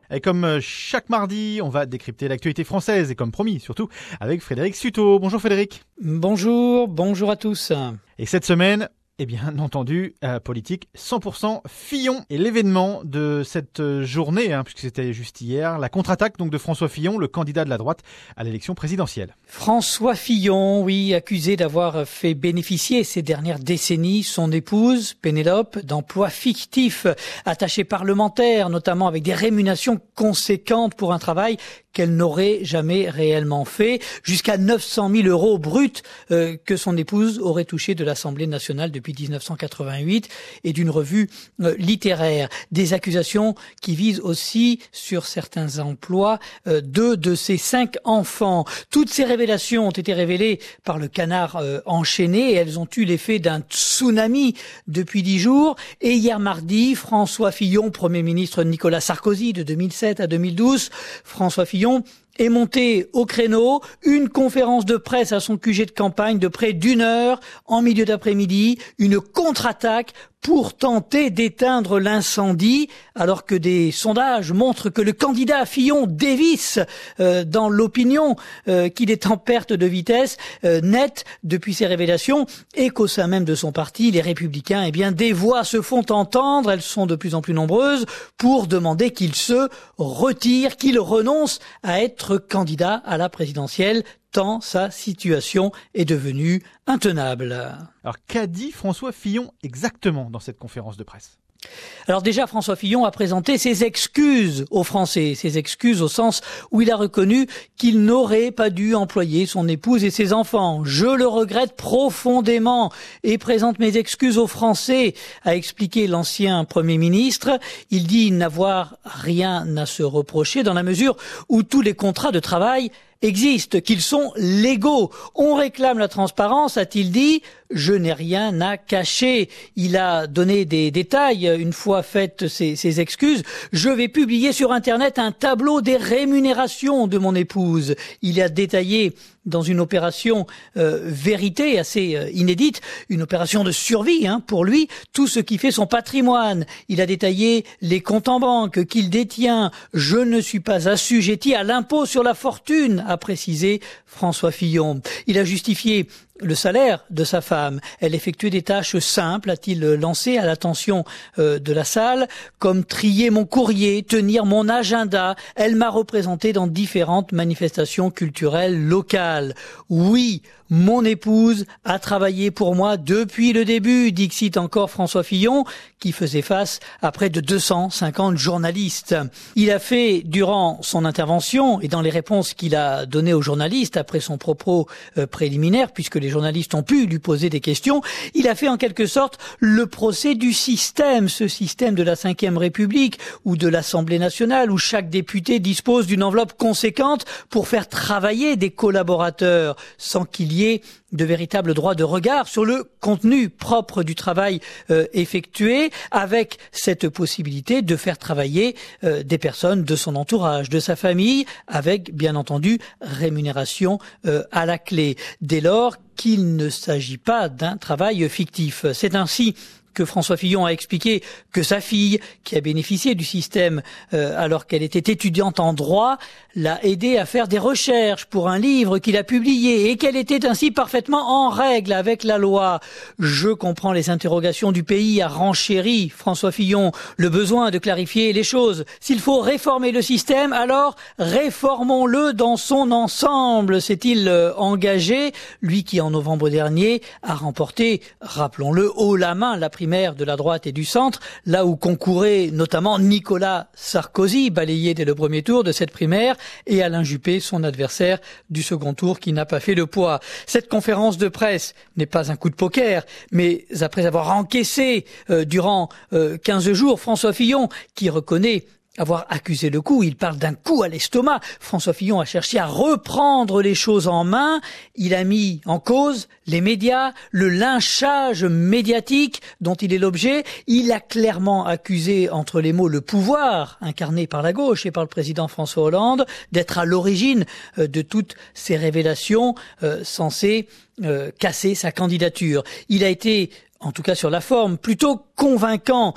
Et comme chaque mardi, on va décrypter l'actualité française et comme promis, surtout, avec Frédéric Sutot. Bonjour Frédéric. Bonjour à tous. Et cette semaine, bien entendu, politique 100% Fillon. Et l'événement de cette journée, puisque c'était juste hier, la contre-attaque donc de François Fillon, le candidat de la droite à l'élection présidentielle. François Fillon, oui, accusé d'avoir fait bénéficier ces dernières décennies son épouse, Pénélope, d'emplois fictifs, attachés parlementaires, notamment avec des rémunérations conséquentes pour un travail qu'elle n'aurait jamais réellement fait, jusqu'à 900 000 euros bruts que son épouse aurait touché de l'Assemblée nationale depuis 1988 et d'une revue littéraire. Des accusations qui visent aussi sur certains emplois 2 de ses 5 enfants. Toutes ces révélations ont été révélées par le Canard enchaîné et elles ont eu l'effet d'un tsunami depuis 10 jours. Et hier mardi, François Fillon, Premier ministre de Nicolas Sarkozy de 2007 à 2012, François Fillon est monté au créneau, une conférence de presse à son QG de campagne de près d'1 heure en milieu d'après-midi, une contre-attaque pour tenter d'éteindre l'incendie, alors que des sondages montrent que le candidat Fillon dévisse dans l'opinion, qu'il est en perte de vitesse nette depuis ces révélations, et qu'au sein même de son parti, les Républicains, des voix se font entendre, elles sont de plus en plus nombreuses, pour demander qu'il se retire, qu'il renonce à être candidat à la présidentielle, tant sa situation est devenue intenable. Alors qu'a dit François Fillon exactement dans cette conférence de presse ? Alors déjà, François Fillon a présenté ses excuses aux Français, ses excuses au sens où il a reconnu qu'il n'aurait pas dû employer son épouse et ses enfants. Je le regrette profondément et présente mes excuses aux Français, a expliqué l'ancien Premier ministre. Il dit n'avoir rien à se reprocher dans la mesure où tous les contrats de travail existent, qu'ils sont légaux. On réclame la transparence, a-t-il dit. Je n'ai rien à cacher. Il a donné des détails une fois faites ses excuses. Je vais publier sur Internet un tableau des rémunérations de mon épouse. Il a détaillé dans une opération vérité assez inédite, une opération de survie pour lui, tout ce qui fait son patrimoine. Il a détaillé les comptes en banque qu'il détient. Je ne suis pas assujetti à l'impôt sur la fortune, a précisé François Fillon. Il a justifié le salaire de sa femme. Elle effectuait des tâches simples, a-t-il lancé à l'attention de la salle, comme trier mon courrier, tenir mon agenda. Elle m'a représenté dans différentes manifestations culturelles locales. Oui, mon épouse a travaillé pour moi depuis le début, dixit encore François Fillon, qui faisait face à près de 250 journalistes. Il a fait, durant son intervention et dans les réponses qu'il a données aux journalistes après son propos préliminaire, puisque les journalistes ont pu lui poser des questions, il a fait en quelque sorte le procès du système, ce système de la Ve République ou de l'Assemblée nationale, où chaque député dispose d'une enveloppe conséquente pour faire travailler des collaborateurs sans qu'il y ait de véritables droits de regard sur le contenu propre du travail effectué, avec cette possibilité de faire travailler des personnes de son entourage, de sa famille, avec bien entendu rémunération à la clé, dès lors qu'il ne s'agit pas d'un travail fictif. C'est ainsi que François Fillon a expliqué que sa fille, qui a bénéficié du système alors qu'elle était étudiante en droit, l'a aidé à faire des recherches pour un livre qu'il a publié et qu'elle était ainsi parfaitement en règle avec la loi. Je comprends les interrogations du pays, a renchéri François Fillon, le besoin de clarifier les choses. S'il faut réformer le système, alors réformons-le dans son ensemble, s'est-il engagé, lui qui en novembre dernier a remporté, rappelons-le, haut la main la primaire de la droite et du centre, là où concouraient notamment Nicolas Sarkozy, balayé dès le premier tour de cette primaire, et Alain Juppé, son adversaire du second tour, qui n'a pas fait le poids. Cette conférence de presse n'est pas un coup de poker, mais après avoir encaissé durant 15 jours, François Fillon, qui reconnaît avoir accusé le coup, il parle d'un coup à l'estomac. François Fillon a cherché à reprendre les choses en main. Il a mis en cause les médias, le lynchage médiatique dont il est l'objet. Il a clairement accusé, entre les mots, le pouvoir incarné par la gauche et par le président François Hollande d'être à l'origine de toutes ces révélations censées casser sa candidature. Il a été en tout cas sur la forme, plutôt convaincant.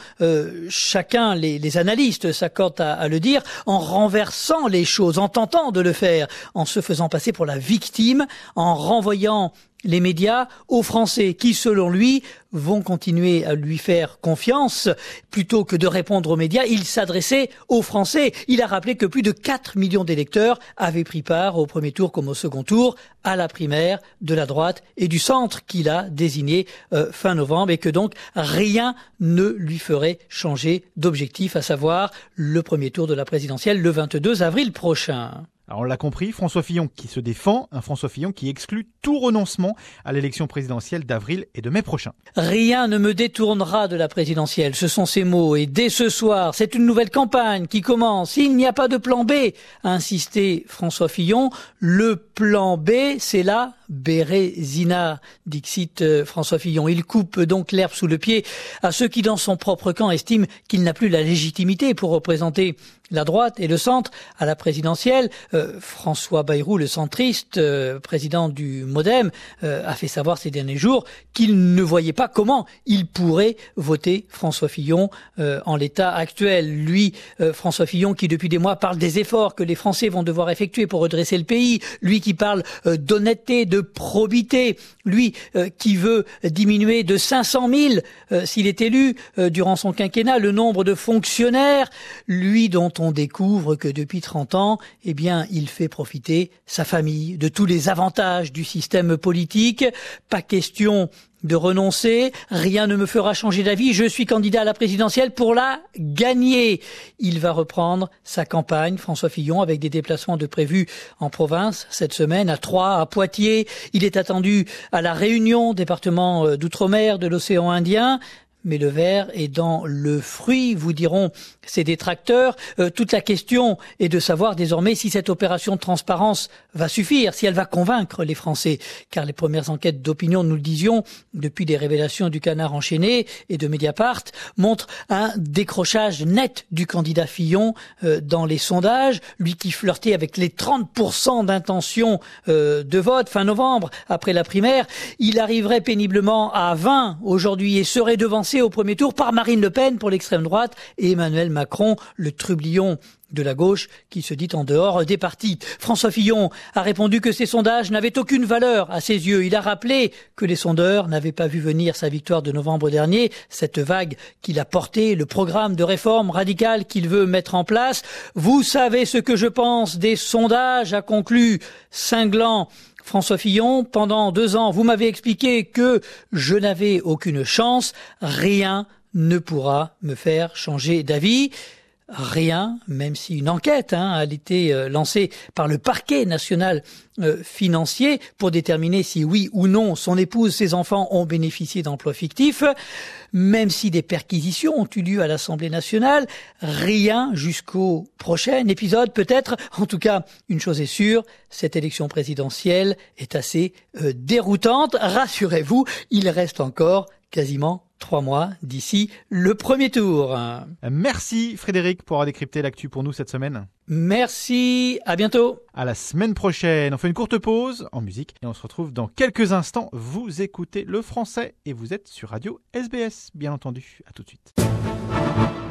Chacun, les analystes s'accordent à le dire, en renversant les choses, en tentant de le faire, en se faisant passer pour la victime, en renvoyant les médias aux Français qui, selon lui, vont continuer à lui faire confiance. Plutôt que de répondre aux médias, il s'adressait aux Français. Il a rappelé que plus de 4 millions d'électeurs avaient pris part au premier tour comme au second tour à la primaire de la droite et du centre qu'il a désigné fin novembre et que donc rien ne lui ferait changer d'objectif, à savoir le premier tour de la présidentielle le 22 avril prochain. Alors on l'a compris, François Fillon qui se défend, un François Fillon qui exclut tout renoncement à l'élection présidentielle d'avril et de mai prochain. Rien ne me détournera de la présidentielle, ce sont ses mots. Et dès ce soir, c'est une nouvelle campagne qui commence. Il n'y a pas de plan B, a insisté François Fillon. Le plan B, c'est la Bérésina, dixit François Fillon. Il coupe donc l'herbe sous le pied à ceux qui, dans son propre camp, estiment qu'il n'a plus la légitimité pour représenter la droite et le centre à la présidentielle. François Bayrou, le centriste, président du MoDem, a fait savoir ces derniers jours qu'il ne voyait pas comment il pourrait voter François Fillon en l'état actuel. Lui, François Fillon, qui depuis des mois parle des efforts que les Français vont devoir effectuer pour redresser le pays, lui qui parle d'honnêteté, de probité, lui qui veut diminuer de 500 000 s'il est élu durant son quinquennat le nombre de fonctionnaires, lui dont on découvre que depuis 30 ans, eh bien, il fait profiter sa famille de tous les avantages du système politique. Pas question de renoncer, rien ne me fera changer d'avis, je suis candidat à la présidentielle pour la gagner. Il va reprendre sa campagne, François Fillon, avec des déplacements de prévus en province cette semaine, à Troyes, à Poitiers. Il est attendu à La Réunion, département d'outre-mer de l'océan Indien. Mais le ver est dans le fruit, vous diront ses détracteurs. Toute la question est de savoir désormais si cette opération de transparence va suffire, si elle va convaincre les Français. Car les premières enquêtes d'opinion, nous le disions, depuis les révélations du Canard enchaîné et de Mediapart, montrent un décrochage net du candidat Fillon dans les sondages. Lui qui flirtait avec les 30% d'intention de vote fin novembre, après la primaire, il arriverait péniblement à 20 aujourd'hui et serait devancé au premier tour par Marine Le Pen pour l'extrême droite et Emmanuel Macron, le trublion de la gauche qui se dit en dehors des partis. François Fillon a répondu que ces sondages n'avaient aucune valeur à ses yeux. Il a rappelé que les sondeurs n'avaient pas vu venir sa victoire de novembre dernier, cette vague qu'il a portée, le programme de réforme radicale qu'il veut mettre en place. Vous savez ce que je pense des sondages, a conclu cinglant François Fillon. Pendant 2 ans, vous m'avez expliqué que je n'avais aucune chance. Rien ne pourra me faire changer d'avis. Rien, même si une enquête a été lancée par le parquet national financier pour déterminer si oui ou non son épouse, ses enfants ont bénéficié d'emplois fictifs, même si des perquisitions ont eu lieu à l'Assemblée nationale, rien jusqu'au prochain épisode peut-être. En tout cas, une chose est sûre, cette élection présidentielle est assez déroutante. Rassurez-vous, il reste encore quasiment 3 mois d'ici le premier tour. Merci Frédéric pour avoir décrypté l'actu pour nous cette semaine. Merci, à bientôt. À la semaine prochaine. On fait une courte pause en musique et on se retrouve dans quelques instants. Vous écoutez le français et vous êtes sur Radio SBS, bien entendu. À tout de suite.